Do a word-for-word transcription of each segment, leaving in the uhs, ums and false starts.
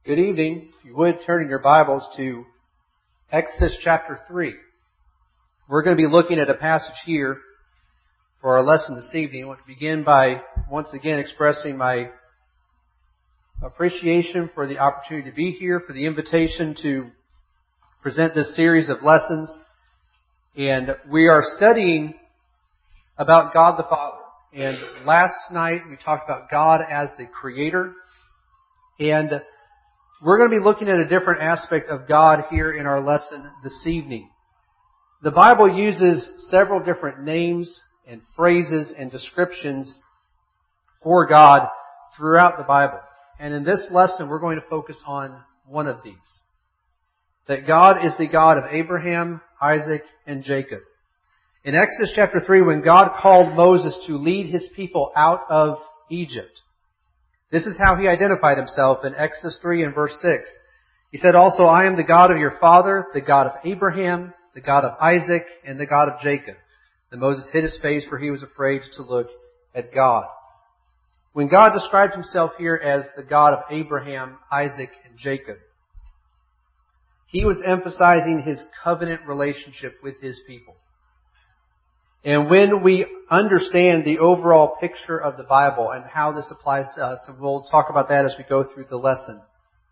Good evening. If you would, turn in your Bibles to Exodus chapter three. We're going to be looking at a passage here for our lesson this evening. I want to begin by once again expressing my appreciation for the opportunity to be here, for the invitation to present this series of lessons. And we are studying about God the Father. And last night we talked about God as the Creator. And we're going to be looking at a different aspect of God here in our lesson this evening. The Bible uses several different names and phrases and descriptions for God throughout the Bible. And in this lesson, we're going to focus on one of these. That God is the God of Abraham, Isaac, and Jacob. In Exodus chapter three, when God called Moses to lead His people out of Egypt, this is how He identified Himself in Exodus three and verse six. He said, "Also, I am the God of your father, the God of Abraham, the God of Isaac, and the God of Jacob." Then Moses hid his face, for he was afraid to look at God. When God described Himself here as the God of Abraham, Isaac, and Jacob, He was emphasizing His covenant relationship with His people. And when we understand the overall picture of the Bible and how this applies to us, and we'll talk about that as we go through the lesson,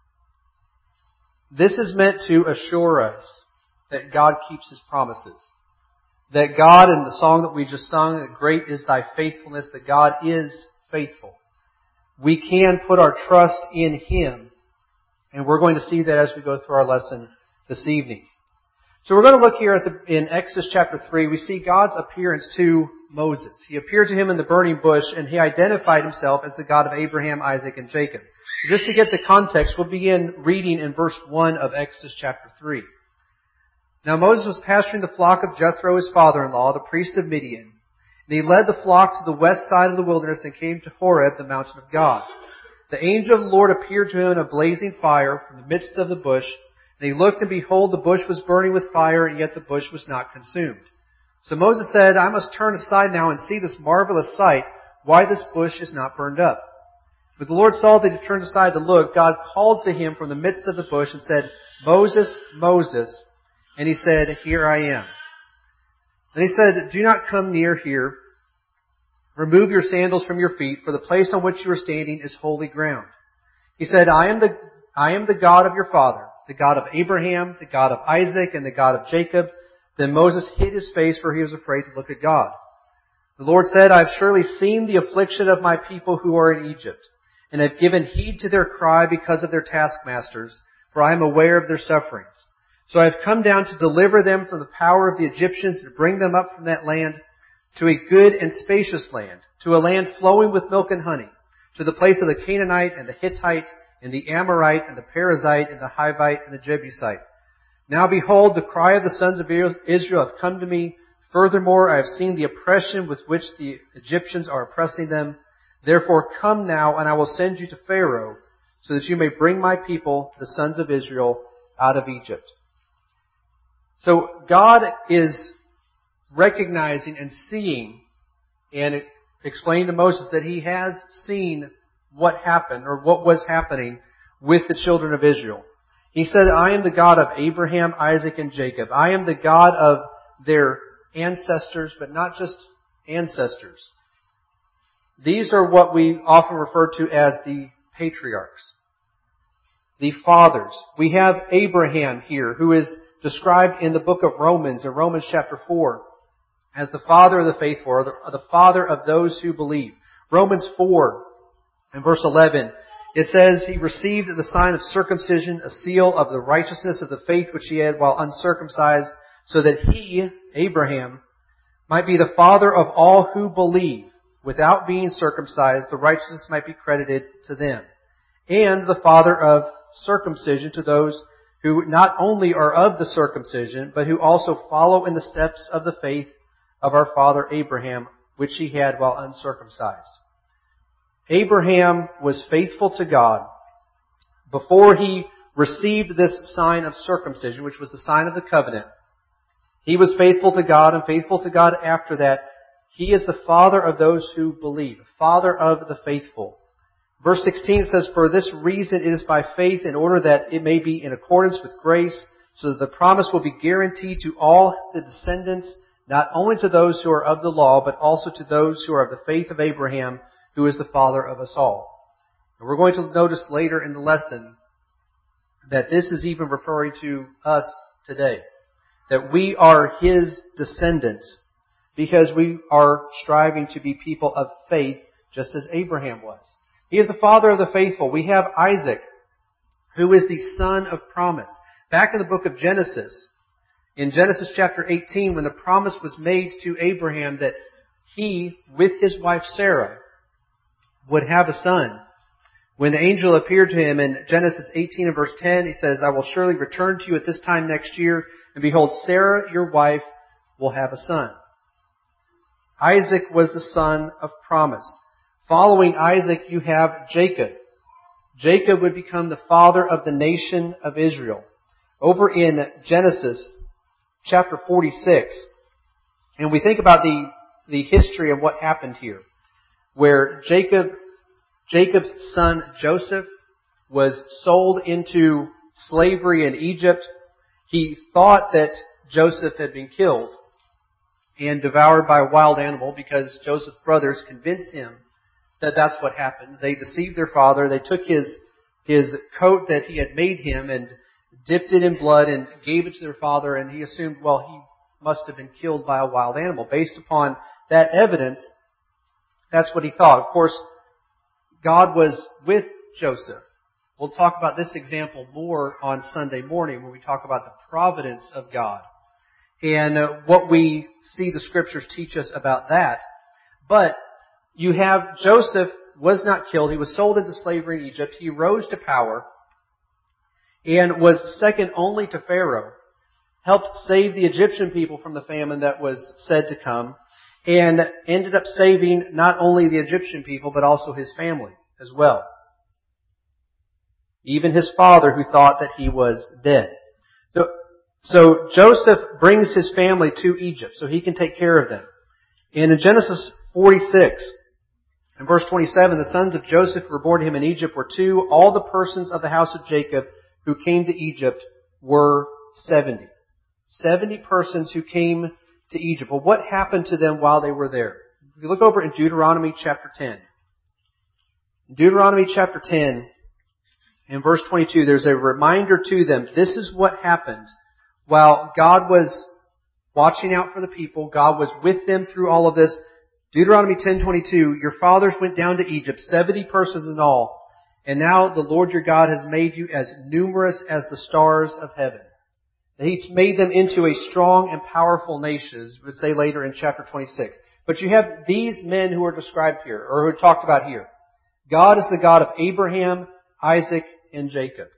this is meant to assure us that God keeps His promises. That God, in the song that we just sung, that great is thy faithfulness, that God is faithful. We can put our trust in Him, and we're going to see that as we go through our lesson this evening. So we're going to look here at the, in Exodus chapter three, we see God's appearance to Moses. He appeared to him in the burning bush, and He identified Himself as the God of Abraham, Isaac, and Jacob. Just to get the context, we'll begin reading in verse one of Exodus chapter three. "Now Moses was pasturing the flock of Jethro, his father-in-law, the priest of Midian. And he led the flock to the west side of the wilderness and came to Horeb, the mountain of God. The angel of the Lord appeared to him in a blazing fire from the midst of the bush. And he looked, and behold, the bush was burning with fire, and yet the bush was not consumed. So Moses said, 'I must turn aside now and see this marvelous sight, why this bush is not burned up.' But the Lord saw that he turned aside to look. God called to him from the midst of the bush and said, 'Moses, Moses.' And he said, 'Here I am.' Then He said, 'Do not come near here. Remove your sandals from your feet, for the place on which you are standing is holy ground.' He said, 'I am the, I am the God of your father, the God of Abraham, the God of Isaac, and the God of Jacob.' Then Moses hid his face, for he was afraid to look at God. The Lord said, 'I have surely seen the affliction of my people who are in Egypt, and have given heed to their cry because of their taskmasters, for I am aware of their sufferings. So I have come down to deliver them from the power of the Egyptians, and to bring them up from that land to a good and spacious land, to a land flowing with milk and honey, to the place of the Canaanite and the Hittite and the Amorite and the Perizzite and the Hivite and the Jebusite. Now behold, the cry of the sons of Israel hath come to me. Furthermore, I have seen the oppression with which the Egyptians are oppressing them. Therefore come now, and I will send you to Pharaoh, so that you may bring my people, the sons of Israel, out of Egypt.'" So God is recognizing and seeing and explaining to Moses that He has seen what happened or what was happening with the children of Israel. He said, "I am the God of Abraham, Isaac, and Jacob. I am the God of their ancestors," but not just ancestors. These are what we often refer to as the patriarchs, the fathers. We have Abraham here, who is described in the book of Romans, in Romans chapter four, as the father of the faithful, or the, or the father of those who believe. Romans four, in verse eleven, it says, "He received the sign of circumcision, a seal of the righteousness of the faith which he had while uncircumcised, so that he," Abraham, "might be the father of all who believe. Without being circumcised, the righteousness might be credited to them. And the father of circumcision to those who not only are of the circumcision, but who also follow in the steps of the faith of our father Abraham, which he had while uncircumcised." Abraham was faithful to God before he received this sign of circumcision, which was the sign of the covenant. He was faithful to God, and faithful to God after that. He is the father of those who believe, father of the faithful. Verse sixteen says, "For this reason it is by faith, in order that it may be in accordance with grace, so that the promise will be guaranteed to all the descendants, not only to those who are of the law, but also to those who are of the faith of Abraham, who is the father of us all." And we're going to notice later in the lesson that this is even referring to us today. That we are His descendants because we are striving to be people of faith just as Abraham was. He is the father of the faithful. We have Isaac, who is the son of promise. Back in the book of Genesis, in Genesis chapter eighteen, when the promise was made to Abraham that he, with his wife Sarah, would have a son, when the angel appeared to him in Genesis eighteen and verse ten, he says, "I will surely return to you at this time next year, and behold, Sarah, your wife, will have a son." Isaac was the son of promise. Following Isaac, you have Jacob. Jacob would become the father of the nation of Israel. Over in Genesis chapter forty-six, and we think about the, the history of what happened here, where Jacob, Jacob's son Joseph was sold into slavery in Egypt. He thought that Joseph had been killed and devoured by a wild animal because Joseph's brothers convinced him that that's what happened. They deceived their father. They took his his coat that he had made him and dipped it in blood and gave it to their father, and he assumed, well, he must have been killed by a wild animal. Based upon that evidence, that's what he thought. Of course, God was with Joseph. We'll talk about this example more on Sunday morning when we talk about the providence of God and uh, what we see the Scriptures teach us about that. But you have Joseph was not killed. He was sold into slavery in Egypt. He rose to power and was second only to Pharaoh. Helped save the Egyptian people from the famine that was said to come. And ended up saving not only the Egyptian people, but also his family as well. Even his father, who thought that he was dead. So, so Joseph brings his family to Egypt so he can take care of them. And in Genesis forty-six, in verse twenty-seven, the sons of Joseph who were born to him in Egypt were two. All the persons of the house of Jacob who came to Egypt were seventy. Seventy persons who came to Egypt. Well, what happened to them while they were there? If you look over in Deuteronomy chapter ten. In Deuteronomy chapter ten, in verse twenty-two, there's a reminder to them. This is what happened while God was watching out for the people. God was with them through all of this. Deuteronomy ten twenty-two, your fathers went down to Egypt, seventy persons in all, and now the Lord your God has made you as numerous as the stars of heaven. He made them into a strong and powerful nation, as we would say later in chapter twenty-six. But you have these men who are described here, or who are talked about here. God is the God of Abraham, Isaac, and Jacob.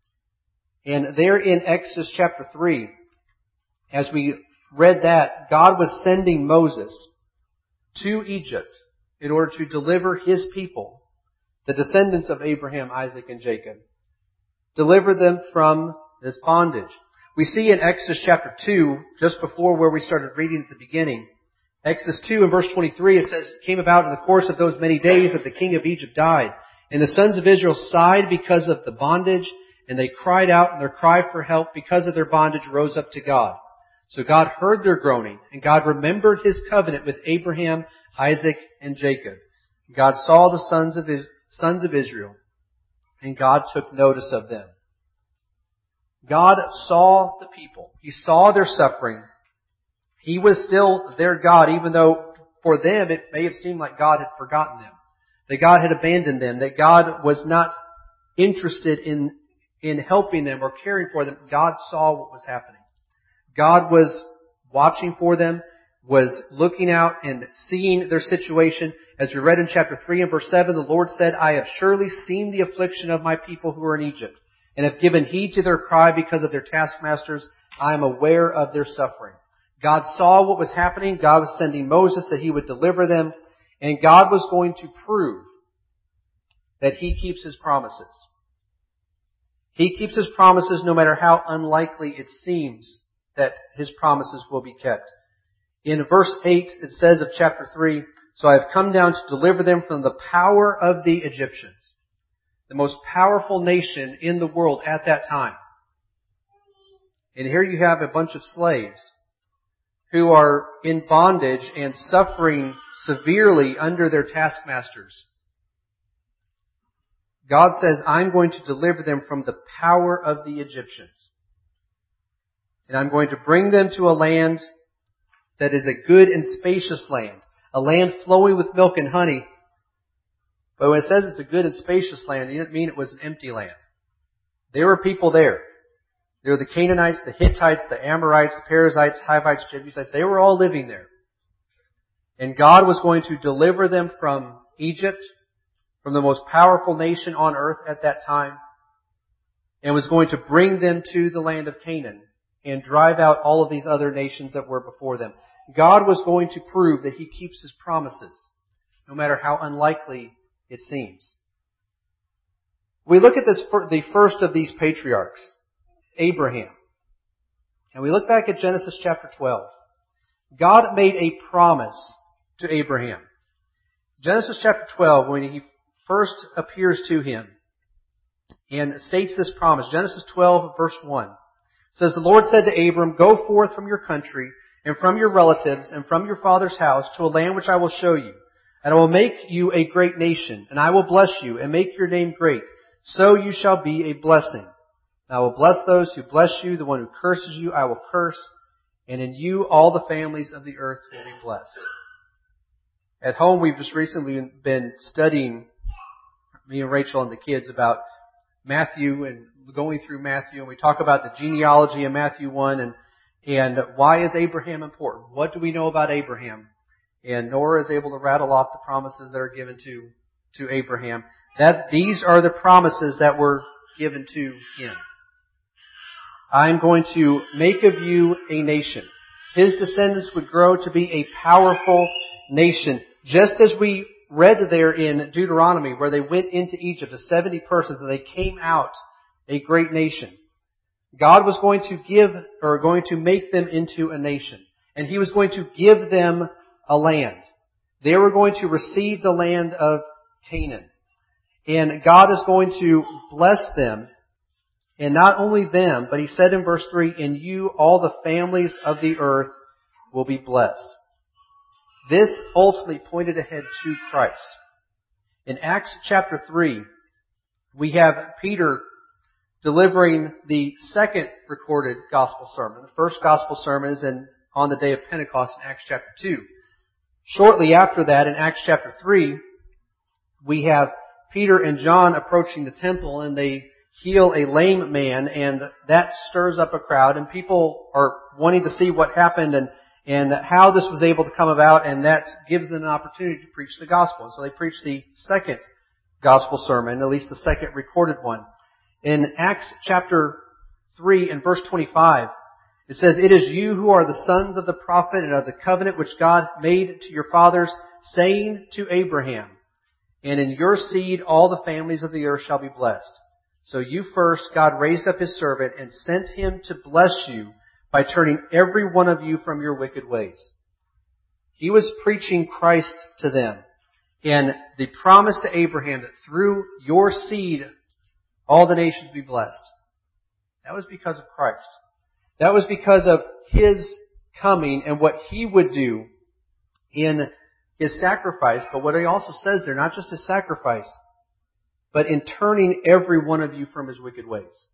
And there in Exodus chapter three, as we read that, God was sending Moses to Egypt in order to deliver His people, the descendants of Abraham, Isaac, and Jacob. Deliver them from this bondage. We see in Exodus chapter two, just before where we started reading at the beginning, Exodus two and verse twenty-three, it says, it came about in the course of those many days that the king of Egypt died. And the sons of Israel sighed because of the bondage, and they cried out, and their cry for help because of their bondage rose up to God. So God heard their groaning, and God remembered His covenant with Abraham, Isaac, and Jacob. God saw the sons of Is- sons of Israel, and God took notice of them. God saw the people. He saw their suffering. He was still their God, even though for them it may have seemed like God had forgotten them, that God had abandoned them, that God was not interested in, in helping them or caring for them. God saw what was happening. God was watching for them, was looking out and seeing their situation. As we read in chapter three and verse seven, the Lord said, I have surely seen the affliction of my people who are in Egypt, and have given heed to their cry because of their taskmasters. I am aware of their suffering. God saw what was happening. God was sending Moses that He would deliver them. And God was going to prove that He keeps His promises. He keeps His promises no matter how unlikely it seems that His promises will be kept. In verse eight, it says of chapter three, So I have come down to deliver them from the power of the Egyptians, the most powerful nation in the world at that time. And here you have a bunch of slaves who are in bondage and suffering severely under their taskmasters. God says, I'm going to deliver them from the power of the Egyptians. And I'm going to bring them to a land that is a good and spacious land, a land flowing with milk and honey. But when it says it's a good and spacious land, it didn't mean it was an empty land. There were people there. There were the Canaanites, the Hittites, the Amorites, the Perizzites, Hivites, Jebusites. They were all living there. And God was going to deliver them from Egypt, from the most powerful nation on earth at that time, and was going to bring them to the land of Canaan and drive out all of these other nations that were before them. God was going to prove that He keeps His promises, no matter how unlikely it seems. We look at this, the first of these patriarchs, Abraham. And we look back at Genesis chapter twelve. God made a promise to Abraham. Genesis chapter twelve, when He first appears to him and states this promise. Genesis twelve, verse one. Says, the Lord said to Abram, go forth from your country and from your relatives and from your father's house to a land which I will show you. And I will make you a great nation, and I will bless you and make your name great. So you shall be a blessing. And I will bless those who bless you. The one who curses you, I will curse. And in you, all the families of the earth will be blessed. At home, we've just recently been studying, me and Rachel and the kids, about Matthew and going through Matthew. And we talk about the genealogy in Matthew one and, and why is Abraham important? What do we know about Abraham? And Nora is able to rattle off the promises that are given to, to Abraham. That these are the promises that were given to him. I'm going to make of you a nation. His descendants would grow to be a powerful nation. Just as we read there in Deuteronomy, where they went into Egypt as seventy persons and they came out a great nation. God was going to give, or going to make them into a nation. And He was going to give them a land. They were going to receive the land of Canaan. And God is going to bless them. And not only them, but He said in verse three, in you all the families of the earth will be blessed. This ultimately pointed ahead to Christ. In Acts chapter three, we have Peter delivering the second recorded gospel sermon. The first gospel sermon is in, on the day of Pentecost in Acts chapter two. Shortly after that, in Acts chapter three, we have Peter and John approaching the temple, and they heal a lame man, and that stirs up a crowd, and people are wanting to see what happened and, and how this was able to come about, and that gives them an opportunity to preach the gospel. And so they preach the second gospel sermon, at least the second recorded one. In Acts chapter three and verse twenty-five, it says, it is you who are the sons of the prophet and of the covenant which God made to your fathers, saying to Abraham, and in your seed all the families of the earth shall be blessed. So you first, God raised up His servant and sent him to bless you by turning every one of you from your wicked ways. He was preaching Christ to them. And the promise to Abraham that through your seed all the nations be blessed. That was because of Christ. That was because of His coming and what He would do in His sacrifice. But what He also says there, not just His sacrifice, but in turning every one of you from his wicked ways.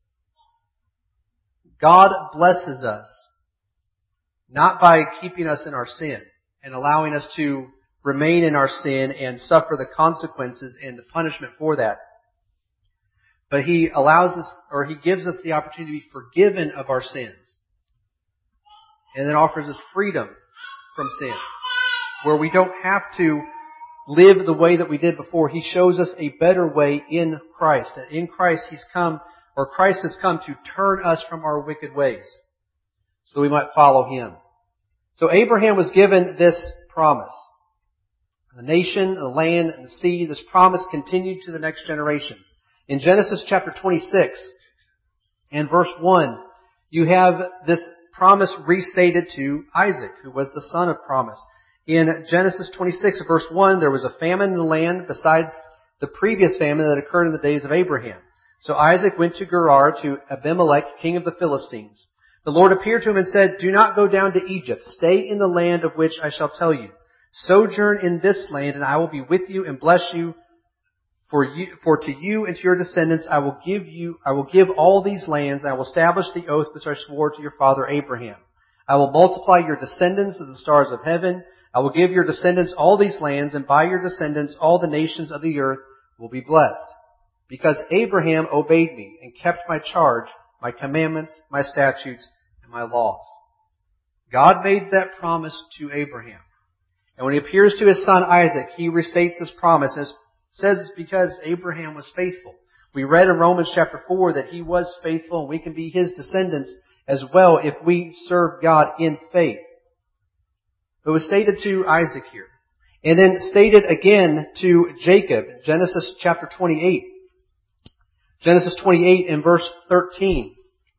God blesses us not by keeping us in our sin and allowing us to remain in our sin and suffer the consequences and the punishment for that. But He allows us, or He gives us the opportunity to be forgiven of our sins. And then offers us freedom from sin, where we don't have to live the way that we did before. He shows us a better way in Christ. And in Christ He's come, or Christ has come to turn us from our wicked ways, so we might follow Him. So Abraham was given this promise. The nation, the land, and the sea. This promise continued to the next generations. In Genesis chapter twenty-six and verse one, you have this promise restated to Isaac, who was the son of promise. In Genesis twenty-six, verse one, there was a famine in the land besides the previous famine that occurred in the days of Abraham. So Isaac went to Gerar to Abimelech, king of the Philistines. The Lord appeared to him and said, "Do not go down to Egypt. Stay in the land of which I shall tell you. Sojourn in this land, and I will be with you and bless you. For you, for to you and to your descendants I will give you, I will give all these lands, and I will establish the oath which I swore to your father Abraham. I will multiply your descendants as the stars of heaven. I will give your descendants all these lands, and by your descendants all the nations of the earth will be blessed. Because Abraham obeyed me and kept my charge, my commandments, my statutes, and my laws." God made that promise to Abraham. And when he appears to his son Isaac, he restates this promise and says it's because Abraham was faithful. We read in Romans chapter four that he was faithful, and we can be his descendants as well if we serve God in faith. It was stated to Isaac here. And then stated again to Jacob, Genesis chapter twenty-eight. Genesis twenty-eight and verse thirteen.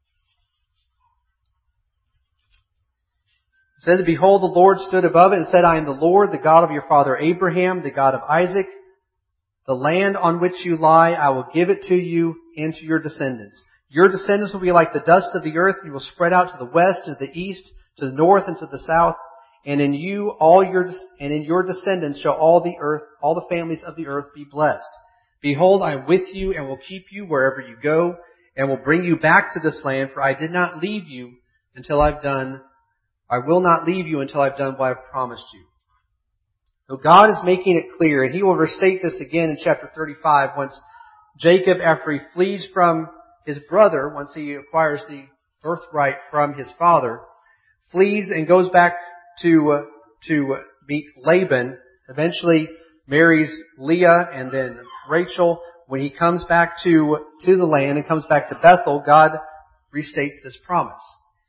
It says, "Behold, the Lord stood above it and said, I am the Lord, the God of your father Abraham, the God of Isaac. The land on which you lie, I will give it to you and to your descendants. Your descendants will be like the dust of the earth. You will spread out to the west, to the east, to the north, and to the south. And in you, all your, and in your descendants shall all the earth, all the families of the earth be blessed. Behold, I am with you and will keep you wherever you go, and will bring you back to this land, for I did not leave you until I've done, I will not leave you until I've done what I've promised you." So God is making it clear, and He will restate this again in chapter thirty-five, once Jacob, after he flees from his brother, once he acquires the birthright from his father, flees and goes back to, uh, to meet Laban, eventually marries Leah and then Rachel. When he comes back to, to the land and comes back to Bethel, God restates this promise.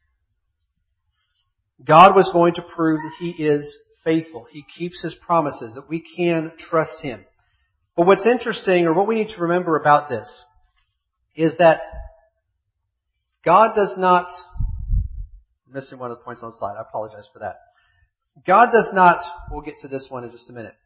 God was going to prove that He is faithful. He keeps His promises, that we can trust Him. But what's interesting, or what we need to remember about this, is that God does not, I'm missing one of the points on the slide. I apologize for that. God does not, we'll get to this one in just a minute.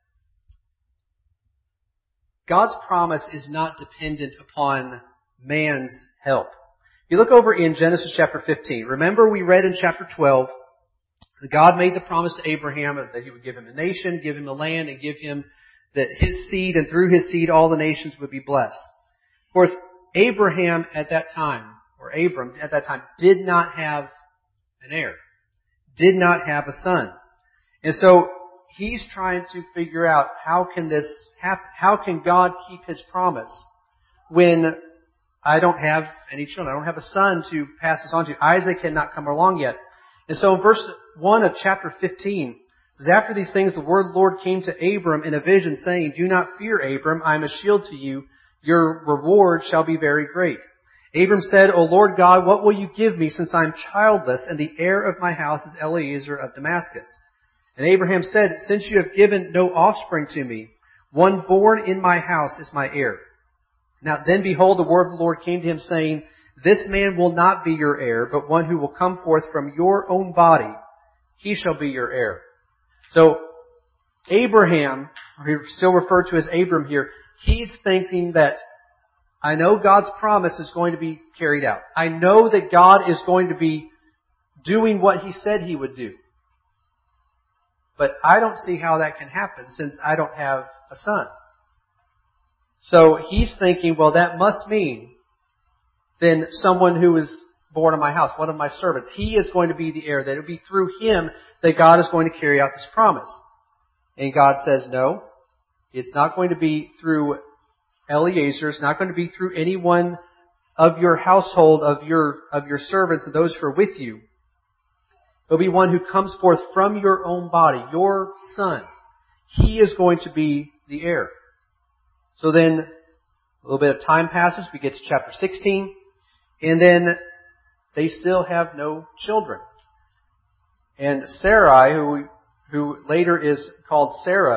God's promise is not dependent upon man's help. If you look over in Genesis chapter fifteen, remember we read in chapter twelve, God made the promise to Abraham that He would give him a nation, give him a land, and give him that his seed, and through his seed all the nations would be blessed. Of course, Abraham at that time, or Abram at that time, did not have an heir, did not have a son. And so he's trying to figure out how can this happen? How can God keep His promise when I don't have any children? I don't have a son to pass this on to. Isaac had not come along yet. And so in verse one of chapter fifteen, it says, "After these things the word of the Lord came to Abram in a vision, saying, Do not fear, Abram, I am a shield to you. Your reward shall be very great. Abram said, O Lord God, what will you give me, since I am childless, and the heir of my house is Eliezer of Damascus? And Abraham said, Since you have given no offspring to me, one born in my house is my heir. Now then behold, the word of the Lord came to him, saying, This man will not be your heir, but one who will come forth from your own body, he shall be your heir." So Abraham, or he's still referred to as Abram here, he's thinking that I know God's promise is going to be carried out. I know that God is going to be doing what He said He would do. But I don't see how that can happen since I don't have a son. So he's thinking, well, that must mean then someone who is born in my house, one of my servants, he is going to be the heir. That it will be through him that God is going to carry out this promise. And God says, no, it's not going to be through Eliezer. It's not going to be through anyone of your household, of your, of your servants and those who are with you. It'll be one who comes forth from your own body, your son. He is going to be the heir. So then, a little bit of time passes. We get to chapter sixteen. And then they still have no children. And Sarai, who, who later is called Sarah,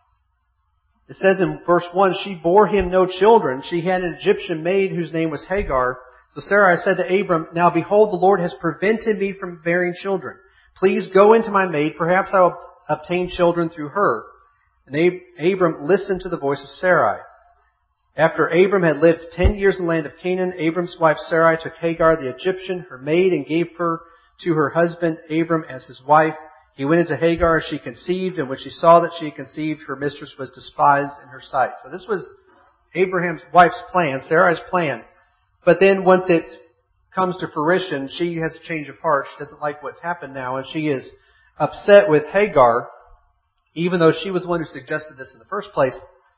it says in verse one, she bore him no children. She had an Egyptian maid whose name was Hagar. So Sarai said to Abram, Now behold, the Lord has prevented me from bearing children. Please go into my maid. Perhaps I will obtain children through her. And Ab- Abram listened to the voice of Sarai. After Abram had lived ten years in the land of Canaan, Abram's wife Sarai took Hagar the Egyptian, her maid, and gave her to her husband Abram as his wife. He went into Hagar as she conceived, and when she saw that she had conceived, her mistress was despised in her sight. So this was Abraham's wife's plan, Sarai's plan. But then once it comes to fruition, she has a change of heart. She doesn't like what's happened now, and she is upset with Hagar, even though she was the one who suggested this in the first place.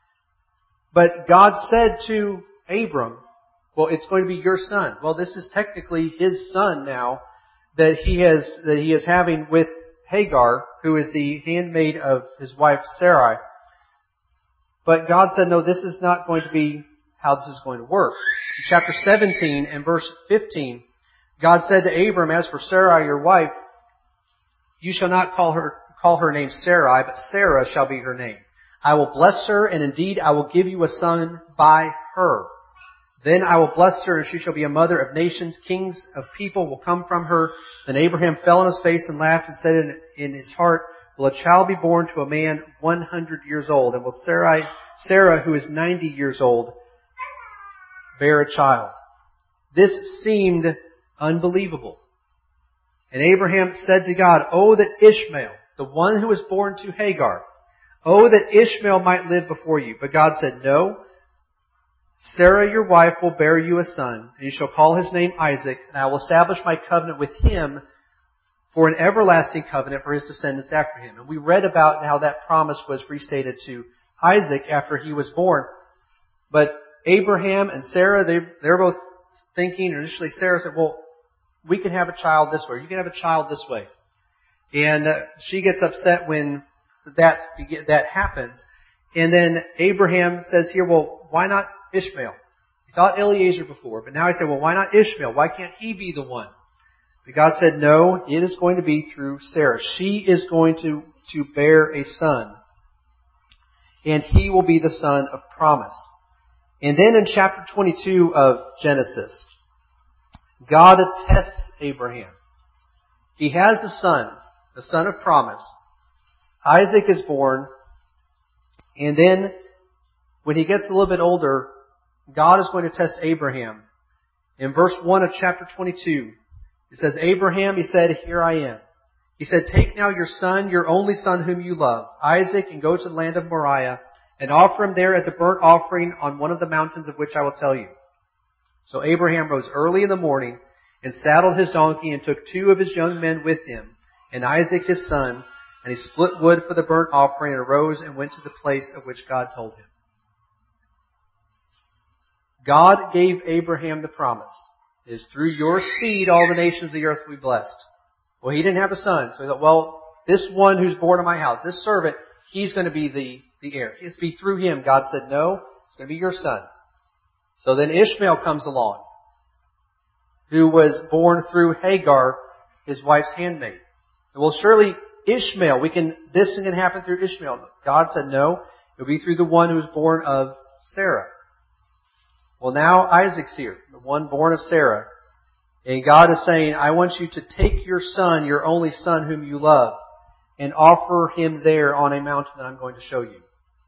But God said to Abram, well, it's going to be your son. Well, this is technically his son now that he has, that he is having with Hagar, who is the handmaid of his wife Sarai. But God said, no, this is not going to be how this is going to work. In chapter seventeen and verse fifteen, God said to Abram, as for Sarai, your wife, you shall not call her, call her name Sarai, but Sarah shall be her name. I will bless her, and indeed I will give you a son by her. Then I will bless her, and she shall be a mother of nations. Kings of people will come from her. Then Abraham fell on his face and laughed and said in, in his heart, will a child be born to a man one hundred years old? And will Sarai, Sarah, who is ninety years old, bear a child? This seemed unbelievable. And Abraham said to God, oh, that Ishmael, the one who was born to Hagar, oh, that Ishmael might live before you. But God said, no, Sarah your wife will bear you a son, and you shall call his name Isaac, and I will establish my covenant with him for an everlasting covenant for his descendants after him. And we read about how that promise was restated to Isaac after he was born. But Abraham and Sarah, they, they're both thinking, initially Sarah said, well, we can have a child this way, you can have a child this way. And uh, she gets upset when that that happens. And then Abraham says here, well, why not Ishmael? He thought Eliezer before, but now he said, well, why not Ishmael? Why can't he be the one? But God said, no, it is going to be through Sarah. She is going to, to bear a son. And he will be the son of promise. And then in chapter twenty-two of Genesis, God attests Abraham. He has the son, the son of promise. Isaac is born, and then when he gets a little bit older, God is going to test Abraham. In verse one of chapter twenty-two, it says, Abraham, he said, here I am. He said, take now your son, your only son whom you love, Isaac, and go to the land of Moriah, and offer him there as a burnt offering on one of the mountains of which I will tell you. So Abraham rose early in the morning, and saddled his donkey, and took two of his young men with him, and Isaac his son, and he split wood for the burnt offering, and arose and went to the place of which God told him. God gave Abraham the promise. It is through your seed all the nations of the earth will be blessed. Well, he didn't have a son, so he thought, well, this one who's born in my house, this servant, he's going to be the, the heir. It has to be through him. God said, no, it's going to be your son. So then Ishmael comes along, who was born through Hagar, his wife's handmaid. Well, surely Ishmael, we can, this can happen through Ishmael. God said, no, it will be through the one who was born of Sarah. Well, now Isaac's here, the one born of Sarah. And God is saying, I want you to take your son, your only son whom you love, and offer him there on a mountain that I'm going to show you.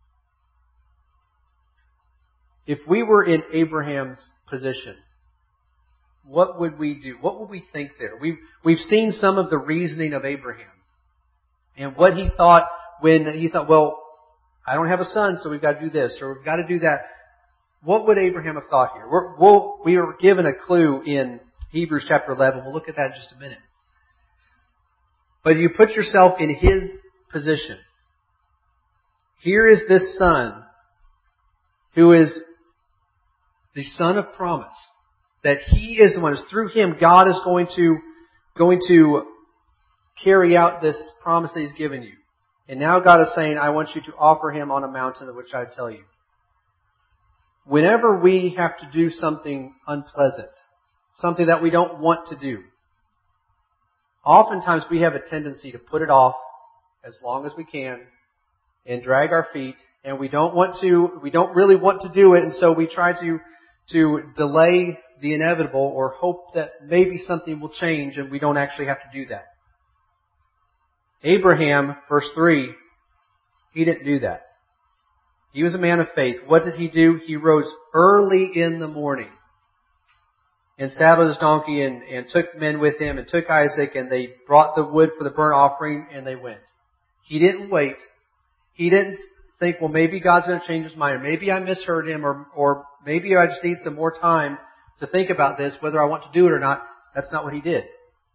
If we were in Abraham's position, what would we do? What would we think there? We've, we've seen some of the reasoning of Abraham. And what he thought when he thought, well, I don't have a son, so we've got to do this, or we've got to do that. What would Abraham have thought here? We're, we'll, we are given a clue in Hebrews chapter eleven. We'll look at that in just a minute. But you put yourself in his position. Here is this son who is the son of promise. That he is the one. It's through him God is going to, going to carry out this promise that he's given you. And now God is saying, I want you to offer him on a mountain of which I tell you. Whenever we have to do something unpleasant, something that we don't want to do, oftentimes we have a tendency to put it off as long as we can and drag our feet, and we don't want to, we don't really want to do it, and so we try to, to delay the inevitable or hope that maybe something will change and we don't actually have to do that. Abraham, verse three, he didn't do that. He was a man of faith. What did he do? He rose early in the morning and saddled his donkey and, and took men with him and took Isaac, and they brought the wood for the burnt offering, and they went. He didn't wait. He didn't think, well, maybe God's going to change his mind, or maybe I misheard him, or, or maybe I just need some more time to think about this, whether I want to do it or not. That's not what he did.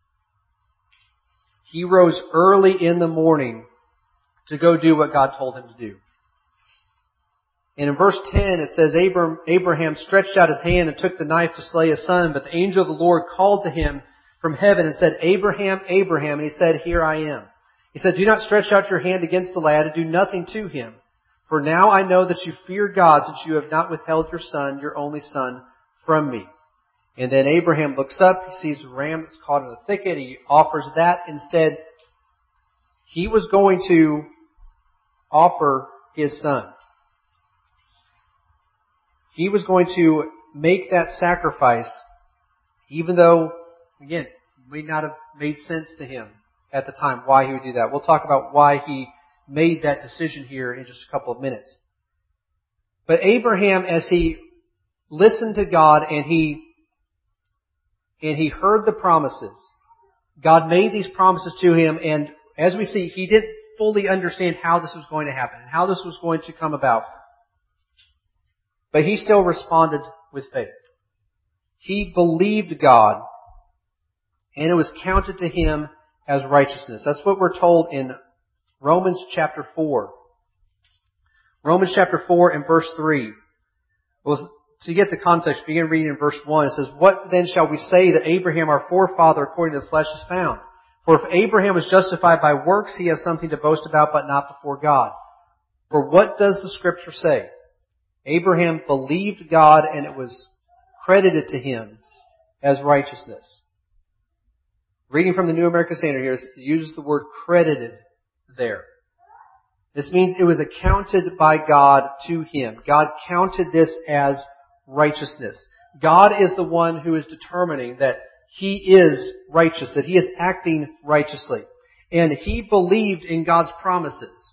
He rose early in the morning to go do what God told him to do. And in verse ten it says, Abraham stretched out his hand and took the knife to slay his son, but the angel of the Lord called to him from heaven and said, Abraham, Abraham. And he said, here I am. He said, do not stretch out your hand against the lad and do nothing to him. For now I know that you fear God, since you have not withheld your son, your only son, from me. And then Abraham looks up, he sees a ram that's caught in a thicket, he offers that instead. He was going to offer his son. He was going to make that sacrifice, even though, again, it may not have made sense to him at the time why he would do that. We'll talk about why he made that decision here in just a couple of minutes. But Abraham, as he listened to God and he and he heard the promises, God made these promises to him, and as we see, he didn't fully understand how this was going to happen, how this was going to come about. But he still responded with faith. He believed God, and it was counted to him as righteousness. That's what we're told in Romans chapter four. Romans chapter four and verse three. Well, to get the context, begin reading in verse one. It says, what then shall we say that Abraham our forefather according to the flesh is found? For if Abraham was justified by works, he has something to boast about, but not before God. For what does the Scripture say? Abraham believed God, and it was credited to him as righteousness. Reading from the New American Standard here, it uses the word credited there. This means it was accounted by God to him. God counted this as righteousness. God is the one who is determining that he is righteous, that he is acting righteously. And he believed in God's promises,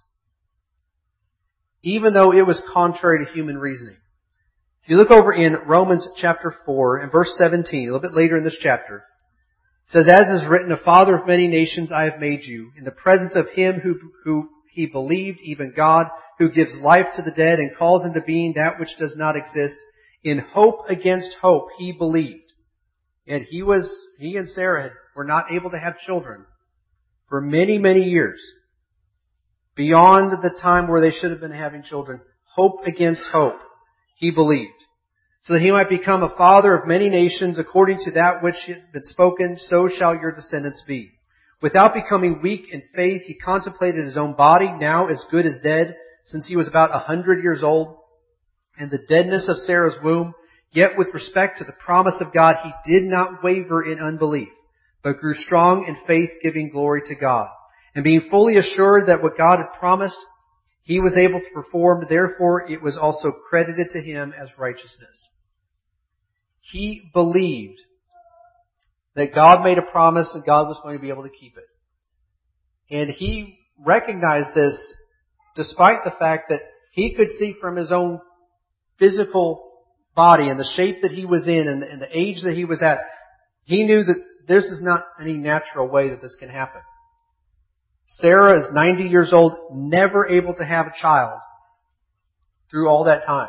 even though it was contrary to human reasoning. If you look over in Romans chapter four and verse seventeen, a little bit later in this chapter, it says, as is written, a father of many nations I have made you, in the presence of him who, who he believed, even God, who gives life to the dead and calls into being that which does not exist. In hope against hope he believed. And he was, he and Sarah had, were not able to have children for many, many years. Beyond the time where they should have been having children. Hope against hope he believed. So that he might become a father of many nations, according to that which had been spoken, so shall your descendants be. Without becoming weak in faith, he contemplated his own body, now as good as dead, since he was about a hundred years old, and the deadness of Sarah's womb. Yet with respect to the promise of God, he did not waver in unbelief, but grew strong in faith, giving glory to God. And being fully assured that what God had promised, he was able to perform, therefore it was also credited to him as righteousness. He believed that God made a promise and God was going to be able to keep it. And he recognized this despite the fact that he could see from his own physical body and the shape that he was in and, and the age that he was at, he knew that this is not any natural way that this can happen. Sarah is ninety years old, never able to have a child through all that time.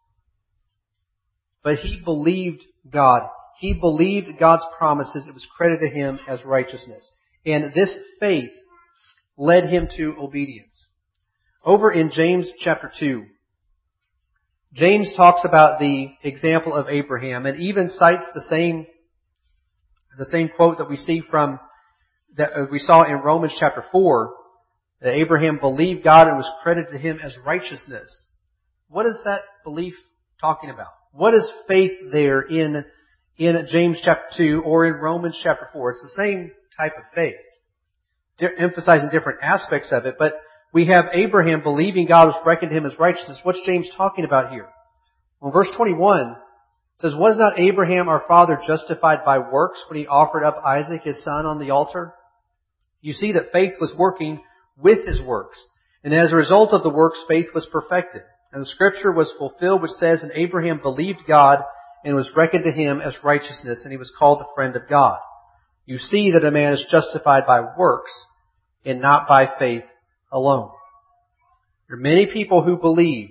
But he believed God. He believed God's promises. It was credited to him as righteousness. And this faith led him to obedience. Over in James chapter two, James talks about the example of Abraham and even cites the same, the same quote that we see from, that we saw in Romans chapter four, that Abraham believed God and was credited to him as righteousness. What is that belief talking about? What is faith there in, in James chapter two or in Romans chapter four? It's the same type of faith, emphasizing different aspects of it, but we have Abraham believing God was reckoned to him as righteousness. What's James talking about here? Well, verse twenty-one says, was not Abraham our father justified by works when he offered up Isaac his son on the altar? You see that faith was working with his works. And as a result of the works, faith was perfected. And the scripture was fulfilled which says, and Abraham believed God and was reckoned to him as righteousness, and he was called the friend of God. You see that a man is justified by works and not by faith alone. There are many people who believe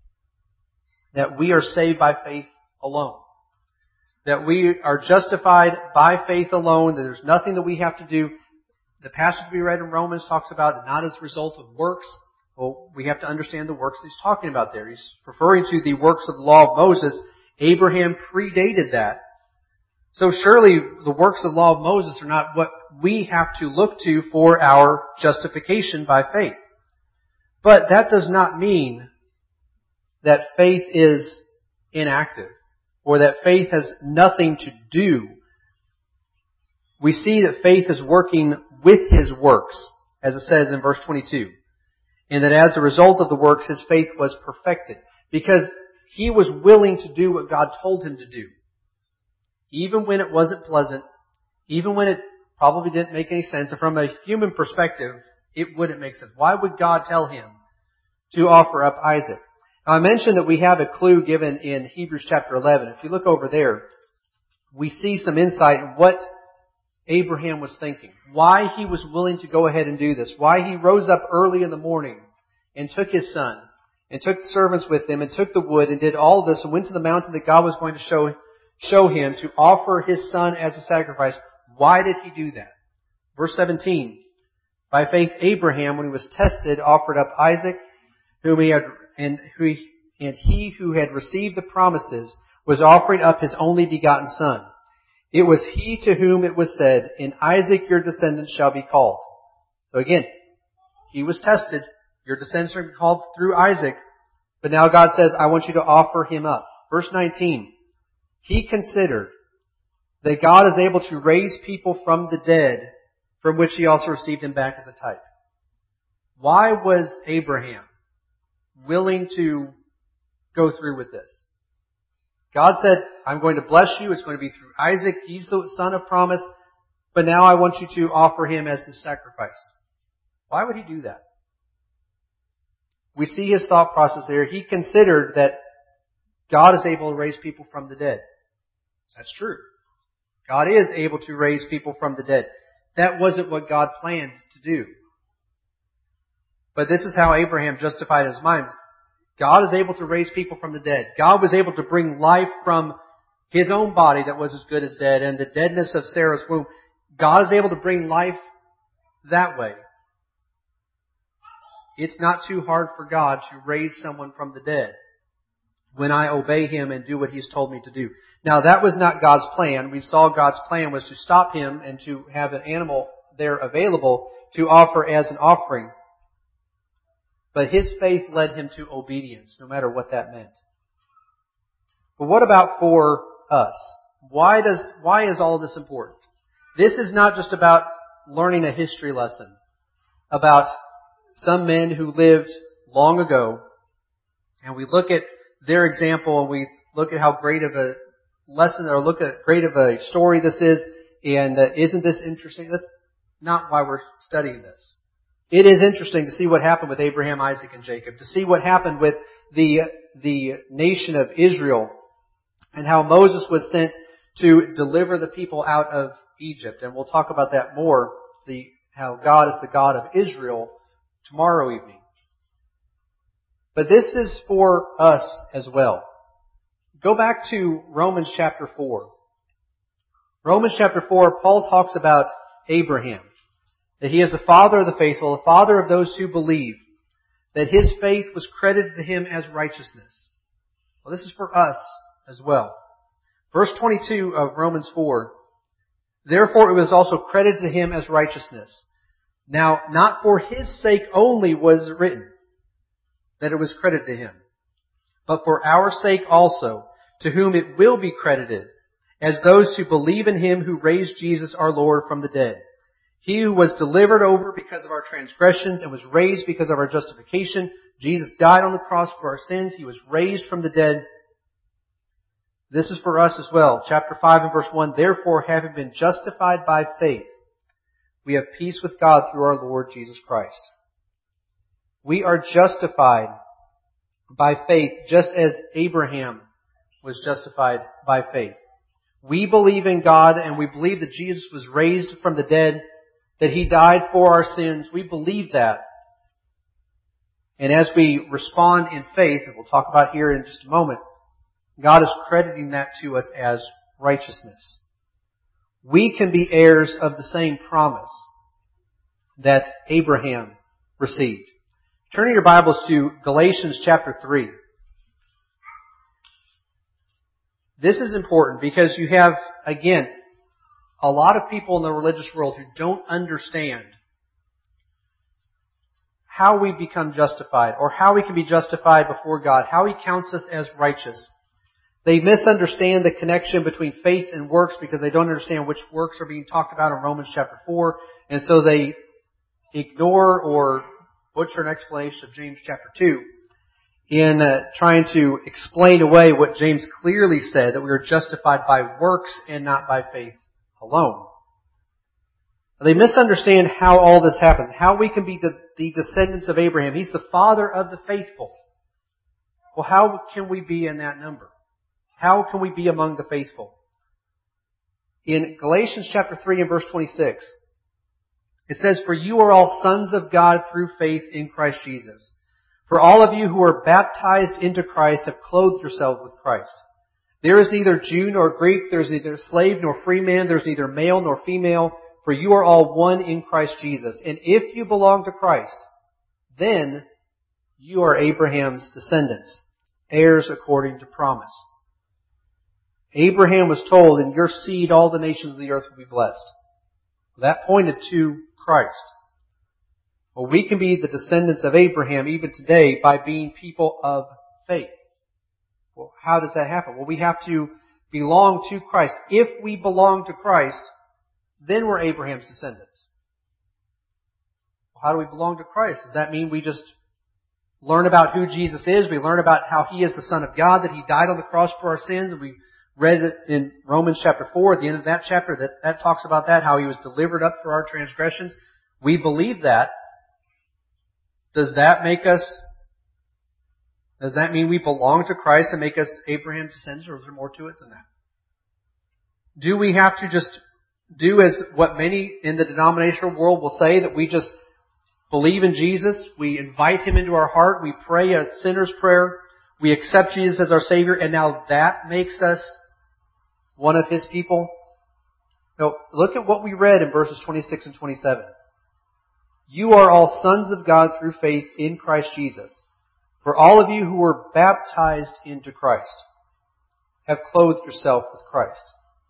that we are saved by faith alone. That we are justified by faith alone, that there's nothing that we have to do. The passage we read in Romans talks about not as a result of works. Well, we have to understand the works that he's talking about there. He's referring to the works of the law of Moses. Abraham predated that. So surely the works of the law of Moses are not what we have to look to for our justification by faith. But that does not mean that faith is inactive or that faith has nothing to do. We see that faith is working with his works, as it says in verse twenty-two. And that as a result of the works, his faith was perfected. Because he was willing to do what God told him to do. Even when it wasn't pleasant, even when it probably didn't make any sense, and from a human perspective, it wouldn't make sense. Why would God tell him to offer up Isaac? Now, I mentioned that we have a clue given in Hebrews chapter eleven. If you look over there, we see some insight in what Abraham was thinking. Why he was willing to go ahead and do this. Why he rose up early in the morning and took his son and took the servants with him and took the wood and did all this and went to the mountain that God was going to show, show him to offer his son as a sacrifice. Why did he do that? Verse seventeen. By faith Abraham, when he was tested, offered up Isaac, whom he had, and who he, and he who had received the promises was offering up his only begotten son. It was he to whom it was said, in Isaac your descendants shall be called. So again, he was tested. Your descendants are called through Isaac. But now God says, I want you to offer him up. Verse nineteen. He considered that God is able to raise people from the dead, from which he also received him back as a type. Why was Abraham willing to go through with this? God said, I'm going to bless you. It's going to be through Isaac. He's the son of promise. But now I want you to offer him as the sacrifice. Why would he do that? We see his thought process there. He considered that God is able to raise people from the dead. That's true. God is able to raise people from the dead. That wasn't what God planned to do. But this is how Abraham justified his mind. God is able to raise people from the dead. God was able to bring life from his own body that was as good as dead and the deadness of Sarah's womb. God is able to bring life that way. It's not too hard for God to raise someone from the dead when I obey him and do what he's told me to do. Now, that was not God's plan. We saw God's plan was to stop him and to have an animal there available to offer as an offering. But his faith led him to obedience, no matter what that meant. But what about for us? Why does, why is all this important? This is not just about learning a history lesson about some men who lived long ago, and we look at their example and we look at how great of a lesson or look at great of a story this is, and uh, isn't this interesting? That's not why we're studying this. It is interesting to see what happened with Abraham, Isaac, and Jacob, to see what happened with the the nation of Israel, and how Moses was sent to deliver the people out of Egypt. And we'll talk about that more, the how God is the God of Israel, tomorrow evening. But this is for us as well. Go back to Romans chapter four. Romans chapter four, Paul talks about Abraham. That he is the father of the faithful, the father of those who believe. That his faith was credited to him as righteousness. Well, this is for us as well. Verse twenty-two of Romans four. Therefore it was also credited to him as righteousness. Now, not for his sake only was it written that it was credited to him, but for our sake also, to whom it will be credited, as those who believe in him who raised Jesus our Lord from the dead. He who was delivered over because of our transgressions and was raised because of our justification. Jesus died on the cross for our sins. He was raised from the dead. This is for us as well. Chapter five and verse one. Therefore, having been justified by faith, we have peace with God through our Lord Jesus Christ. We are justified by faith just as Abraham was justified by faith. We believe in God and we believe that Jesus was raised from the dead, that He died for our sins. We believe that. And as we respond in faith, and we'll talk about here in just a moment, God is crediting that to us as righteousness. We can be heirs of the same promise that Abraham received. Turn your Bibles to Galatians chapter three. This is important because you have, again, a lot of people in the religious world who don't understand how we become justified or how we can be justified before God, how He counts us as righteous. They misunderstand the connection between faith and works because they don't understand which works are being talked about in Romans chapter four. And so they ignore or butcher an explanation of James chapter two in uh, trying to explain away what James clearly said, that we are justified by works and not by faith alone. They misunderstand how all this happens, how we can be the, the descendants of Abraham. He's the father of the faithful. Well, how can we be in that number? How can we be among the faithful? In Galatians chapter three and verse twenty-six, it says, "For you are all sons of God through faith in Christ Jesus. For all of you who are baptized into Christ have clothed yourselves with Christ. There is neither Jew nor Greek, there is neither slave nor free man, there is neither male nor female, for you are all one in Christ Jesus. And if you belong to Christ, then you are Abraham's descendants, heirs according to promise." Abraham was told, "In your seed all the nations of the earth will be blessed." That pointed to Christ. Well, we can be the descendants of Abraham even today by being people of faith. Well, how does that happen? Well, we have to belong to Christ. If we belong to Christ, then we're Abraham's descendants. Well, how do we belong to Christ? Does that mean we just learn about who Jesus is? We learn about how He is the Son of God, that He died on the cross for our sins, and we read it in Romans chapter four, at the end of that chapter, that, that talks about that, how He was delivered up for our transgressions. We believe that. Does that make us, does that mean we belong to Christ and make us Abraham's descendants, or is there more to it than that? Do we have to just do as what many in the denominational world will say, that we just believe in Jesus, we invite Him into our heart, we pray a sinner's prayer, we accept Jesus as our Savior, and now that makes us one of His people? No, look at what we read in verses twenty-six and twenty-seven. "You are all sons of God through faith in Christ Jesus. For all of you who were baptized into Christ have clothed yourself with Christ."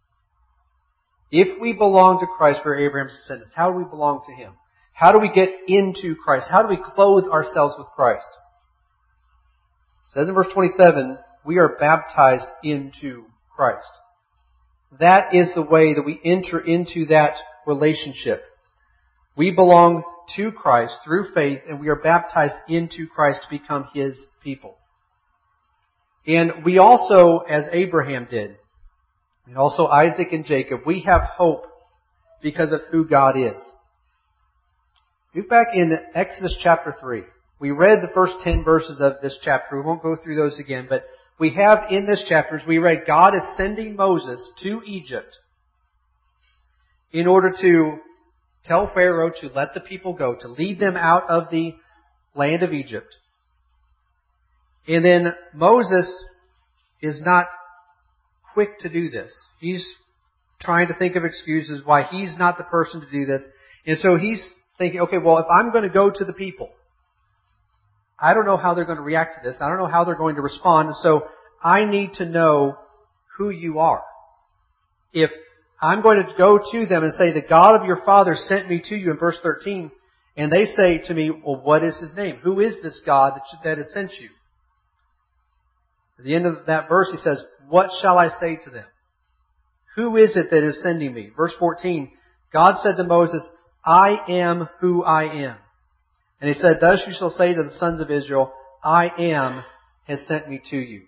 If we belong to Christ, we're Abraham's descendants. How do we belong to Him? How do we get into Christ? How do we clothe ourselves with Christ? It says in verse twenty-seven, we are baptized into Christ. That is the way that we enter into that relationship. We belong to Christ through faith, and we are baptized into Christ to become His people. And we also, as Abraham did, and also Isaac and Jacob, we have hope because of who God is. Look back in Exodus chapter three. We read the first ten verses of this chapter. We won't go through those again, but we have in this chapter, as we read, God is sending Moses to Egypt in order to tell Pharaoh to let the people go, to lead them out of the land of Egypt. And then Moses is not quick to do this. He's trying to think of excuses why he's not the person to do this. And so he's thinking, okay, well, if I'm going to go to the people, I don't know how they're going to react to this. I don't know how they're going to respond. And so I need to know who you are. If I'm going to go to them and say, the God of your father sent me to you in verse thirteen, and they say to me, well, what is His name? Who is this God that, that has sent you? At the end of that verse, he says, what shall I say to them? Who is it that is sending me? Verse fourteen, God said to Moses, I am who I am. And He said, thus you shall say to the sons of Israel, I am has sent me to you.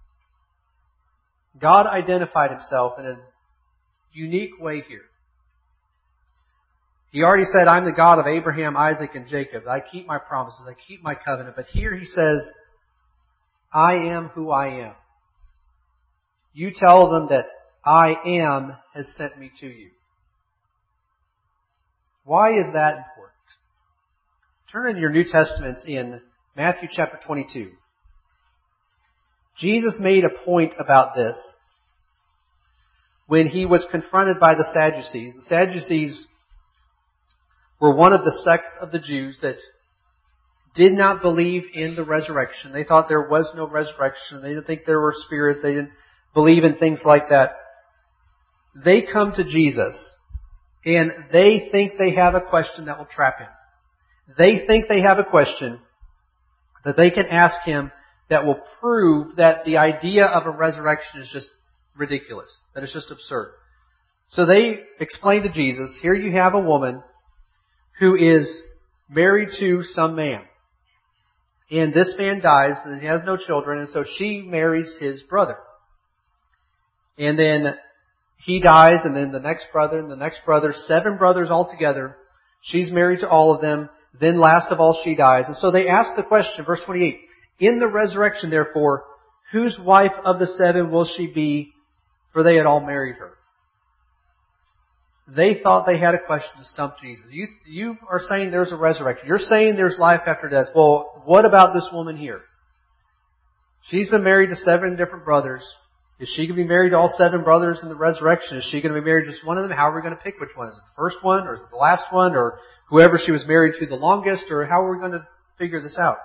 God identified Himself in a unique way here. He already said, I'm the God of Abraham, Isaac, and Jacob. I keep my promises. I keep my covenant. But here he says, I am who I am. You tell them that I am has sent me to you. Why is that important? Turn in your New Testaments in Matthew chapter twenty-two. Jesus made a point about this when he was confronted by the Sadducees. The Sadducees were one of the sects of the Jews that did not believe in the resurrection. They thought there was no resurrection. They didn't think there were spirits. They didn't believe in things like that. They come to Jesus and they think they have a question that will trap him. They think they have a question that they can ask him that will prove that the idea of a resurrection is just ridiculous, that it's just absurd. So they explain to Jesus, here you have a woman who is married to some man. And this man dies, and he has no children, and so she marries his brother. And then he dies, and then the next brother, and the next brother, seven brothers altogether. She's married to all of them. Then last of all, she dies. And so they ask the question, verse twenty-eight, in the resurrection, therefore, whose wife of the seven will she be? For they had all married her. They thought they had a question to stump Jesus. You, you are saying there's a resurrection. You're saying there's life after death. Well, what about this woman here? She's been married to seven different brothers. Is she going to be married to all seven brothers in the resurrection? Is she going to be married to just one of them? How are we going to pick which one? Is it the first one, or is it the last one, or whoever she was married to the longest, or how are we going to figure this out?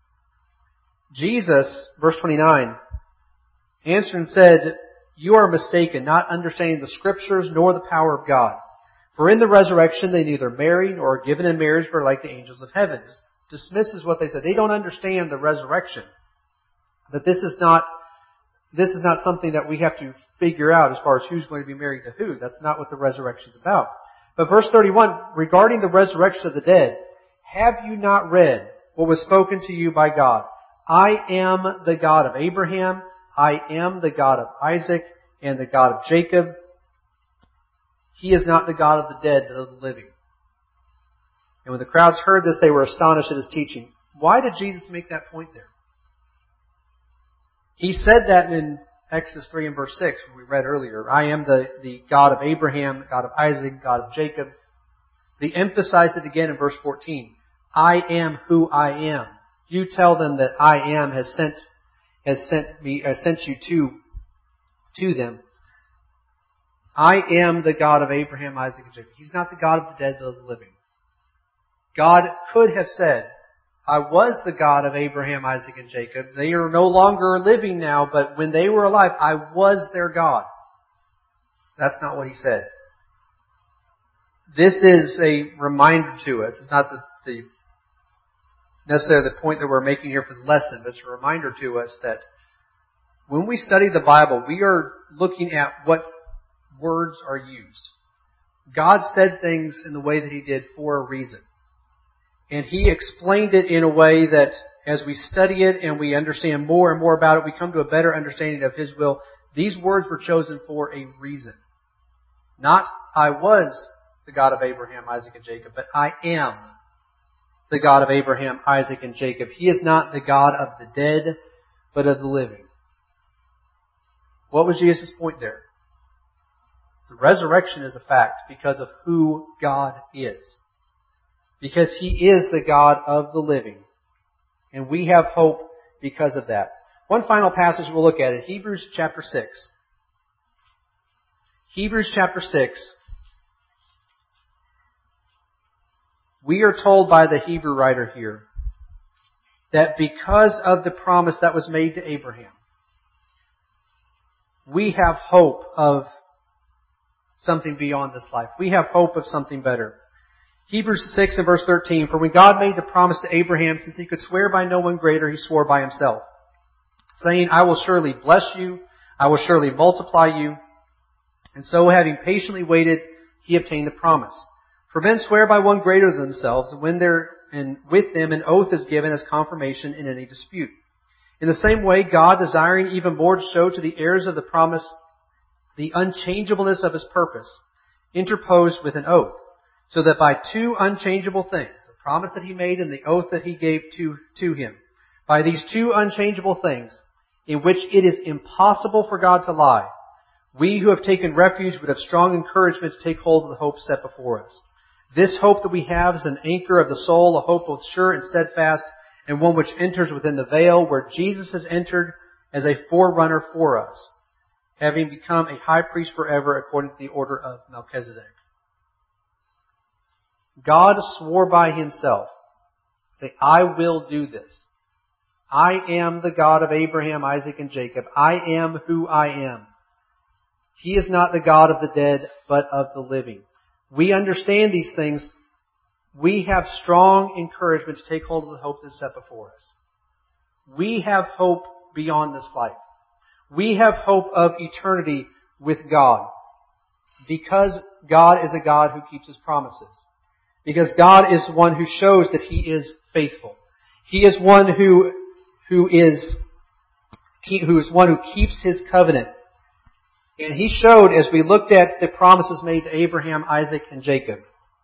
Jesus, verse twenty-nine, answered and said, you are mistaken, not understanding the Scriptures nor the power of God. For in the resurrection they neither marry nor are given in marriage, but are like the angels of heaven. Dismisses what they said. They don't understand the resurrection. That this is not This is not something that we have to figure out as far as who's going to be married to who. That's not what the resurrection is about. But verse thirty-one, regarding the resurrection of the dead, have you not read what was spoken to you by God? I am the God of Abraham, I am the God of Isaac, and the God of Jacob. He is not the God of the dead, but of the living. And when the crowds heard this, they were astonished at his teaching. Why did Jesus make that point there? He said that in Exodus three and verse six, when we read earlier. I am the, the God of Abraham, God of Isaac, God of Jacob. He emphasized it again in verse fourteen. I am who I am. You tell them that I am has sent has sent me has sent you to to them. I am the God of Abraham, Isaac, and Jacob. He's not the God of the dead, but of the living. God could have said, I was the God of Abraham, Isaac, and Jacob. They are no longer living now, but when they were alive, I was their God. That's not what he said. This is a reminder to us. It's not the, the necessarily the point that we're making here for the lesson, but it's a reminder to us that when we study the Bible, we are looking at what words are used. God said things in the way that He did for a reason. And He explained it in a way that as we study it and we understand more and more about it, we come to a better understanding of His will. These words were chosen for a reason. Not, I was the God of Abraham, Isaac, and Jacob, but I am the God of Abraham, Isaac, and Jacob. He is not the God of the dead, but of the living. What was Jesus' point there? The resurrection is a fact because of who God is. Because He is the God of the living. And we have hope because of that. One final passage we'll look at it. Hebrews chapter six. Hebrews chapter six. We are told by the Hebrew writer here that because of the promise that was made to Abraham, we have hope of something beyond this life. We have hope of something better. Hebrews six and verse thirteen, for when God made the promise to Abraham, since He could swear by no one greater, He swore by Himself, saying, I will surely bless you, I will surely multiply you. And so, having patiently waited, He obtained the promise. For men swear by one greater than themselves, when there and with them an oath is given as confirmation in any dispute. In the same way, God, desiring even more to show to the heirs of the promise the unchangeableness of His purpose, interposed with an oath, So that by two unchangeable things, the promise that He made and the oath that He gave to, to Him, by these two unchangeable things, in which it is impossible for God to lie, we who have taken refuge would have strong encouragement to take hold of the hope set before us. This hope that we have is an anchor of the soul, a hope both sure and steadfast, and one which enters within the veil where Jesus has entered as a forerunner for us, having become a high priest forever according to the order of Melchizedek. God swore by Himself, say, I will do this. I am the God of Abraham, Isaac, and Jacob. I am who I am. He is not the God of the dead, but of the living. We understand these things. We have strong encouragement to take hold of the hope that is set before us. We have hope beyond this life. We have hope of eternity with God. Because God is a God who keeps His promises. Because God is one who shows that He is faithful. He is one who, who is, who is one who keeps His covenant. And He showed, as we looked at the promises made to Abraham, Isaac, and Jacob.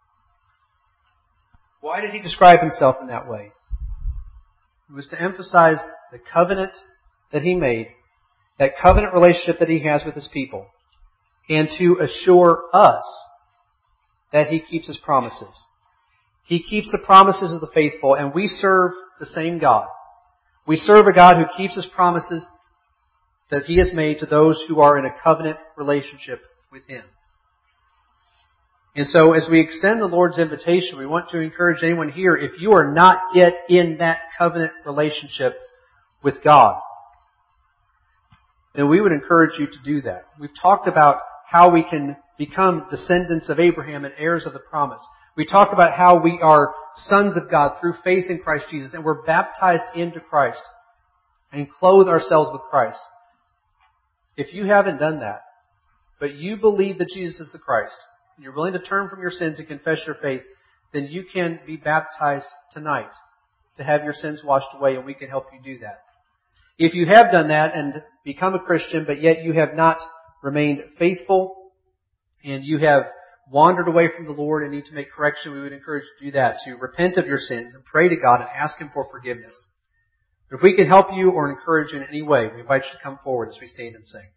Why did He describe Himself in that way? It was to emphasize the covenant that He made, that covenant relationship that He has with His people, and to assure us that He keeps His promises. He keeps the promises of the faithful, and we serve the same God. We serve a God who keeps His promises that He has made to those who are in a covenant relationship with Him. And so as we extend the Lord's invitation, we want to encourage anyone here, if you are not yet in that covenant relationship with God, then we would encourage you to do that. We've talked about how we can become descendants of Abraham and heirs of the promise. We talked about how we are sons of God through faith in Christ Jesus, and we're baptized into Christ and clothe ourselves with Christ. If you haven't done that, but you believe that Jesus is the Christ, and you're willing to turn from your sins and confess your faith, then you can be baptized tonight to have your sins washed away, and we can help you do that. If you have done that and become a Christian, but yet you have not remained faithful, and you have wandered away from the Lord and need to make correction, we would encourage you to do that, to repent of your sins and pray to God and ask Him for forgiveness. If we can help you or encourage you in any way, we invite you to come forward as we stand and sing.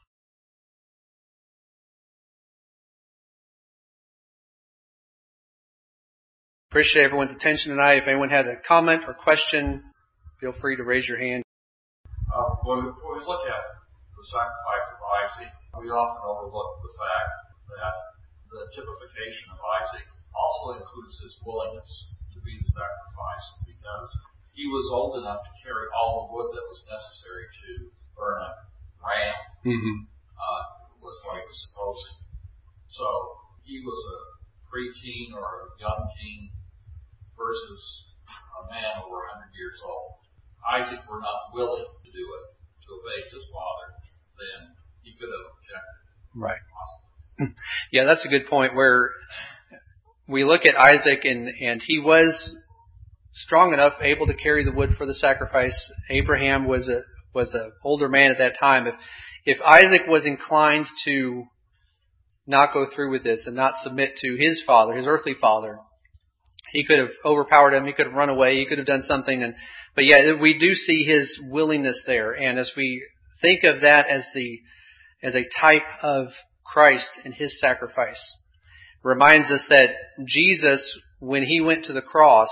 Appreciate everyone's attention tonight. If anyone had a comment or question, feel free to raise your hand. Uh, when, we, when we look at the sacrifice of Isaac, we often overlook the fact that the typification of Isaac also includes his willingness to be the sacrifice, because he was old enough to carry all the wood that was necessary to burn a ram, mm-hmm. uh, was what he was supposing. So he was a preteen or a young teen versus a man over one hundred years old. Isaac were not willing to do it, to obey his father, then he could have objected. Right. Yeah, that's a good point, where we look at Isaac and, and he was strong enough, able to carry the wood for the sacrifice. Abraham was a was an older man at that time. If if Isaac was inclined to not go through with this and not submit to his father, his earthly father, he could have overpowered him. He could have run away. He could have done something. And but yeah, we do see his willingness there. And as we think of that as the as a type of Christ and His sacrifice, reminds us that Jesus, when He went to the cross,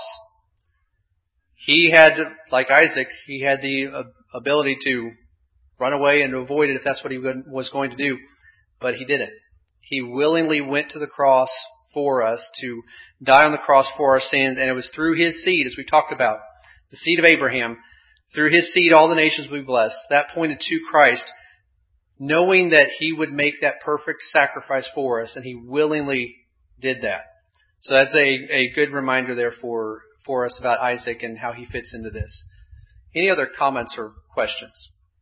He had, like Isaac, He had the ability to run away and avoid it if that's what He was going to do. But He didn't. He willingly went to the cross for us, to die on the cross for our sins. And it was through His seed, as we talked about, the seed of Abraham, through His seed all the nations will be blessed. That pointed to Christ, knowing that He would make that perfect sacrifice for us, and He willingly did that. So that's a, a good reminder there for, for us about Isaac and how he fits into this. Any other comments or questions?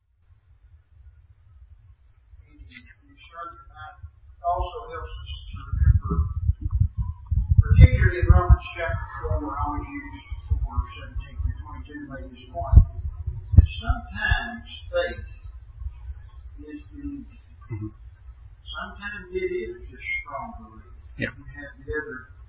Also helps us to remember, particularly in Romans chapter four, where I always use four, seventeen through twenty-two to make this point, that sometimes faith is belief. Mm-hmm. Sometimes it is just strong belief. Yeah. You have never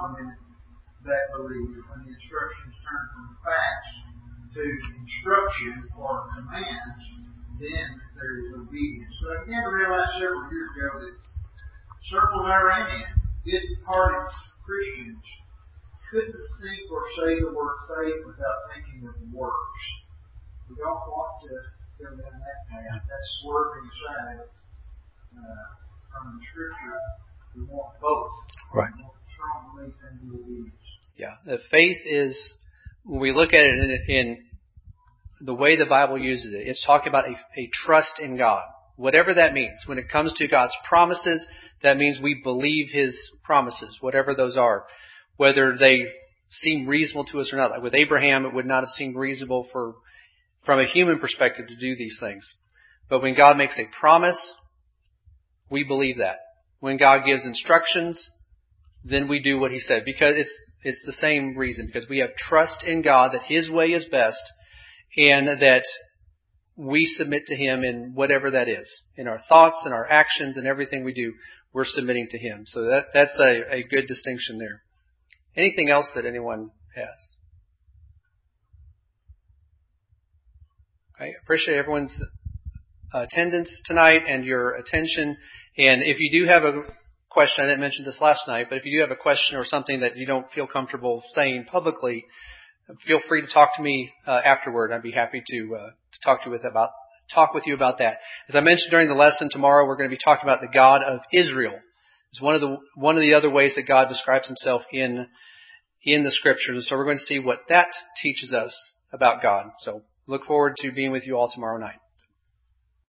complement that belief when the instructions turn from facts to instruction or commands, then there is obedience. So I began to realize several years ago that circles I ran in, good-hearted Christians couldn't think or say the word faith without thinking of works. We don't want to go down that path. That's swerving aside uh, from the Scripture. We want both. Right. We want strong belief and obedience. Yeah. The faith is, when we look at it in, in the way the Bible uses it, it's talking about a, a trust in God. Whatever that means. When it comes to God's promises, that means we believe His promises, whatever those are. Whether they seem reasonable to us or not. Like with Abraham, it would not have seemed reasonable for, from a human perspective to do these things. But when God makes a promise, we believe that. When God gives instructions, then we do what He said. Because it's it's the same reason. Because we have trust in God that His way is best and that we submit to Him in whatever that is. In our thoughts and our actions and everything we do, we're submitting to Him. So that that's a, a good distinction there. Anything else that anyone has? Okay, appreciate everyone's attendance tonight and your attention. And if you do have a question, I didn't mention this last night, but if you do have a question or something that you don't feel comfortable saying publicly, feel free to talk to me uh, afterward. I'd be happy to uh, to talk to you with about talk with you about that. As I mentioned during the lesson, tomorrow we're going to be talking about the God of Israel. It's one of the one of the other ways that God describes Himself in in the Scriptures. So we're going to see what that teaches us about God. So look forward to being with you all tomorrow night.